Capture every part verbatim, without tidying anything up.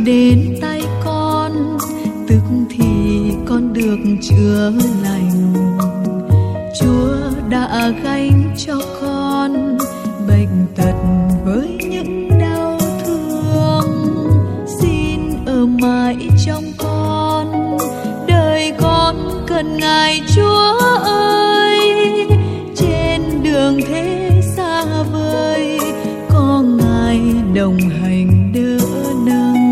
đến tay con, tức thì con được chữa lành. Chúa đã gánh cho con bệnh tật với những đau thương. Xin ở mãi trong con, đời con cần Ngài Chúa ơi. Trên đường thế xa vời, có Ngài đồng hành đỡ nâng.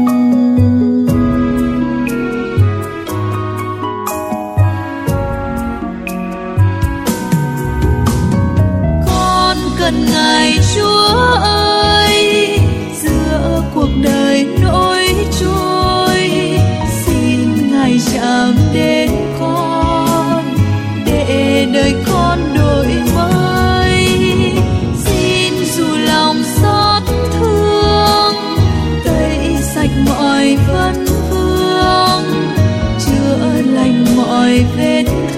Con cần Ngài Chúa ơi, giữa cuộc đời nỗi trôi. Xin Ngài chạm đến con, để đời con đổi mới. Xin dù lòng xót thương, tẩy sạch mọi vấn vương, chữa lành mọi vết thương.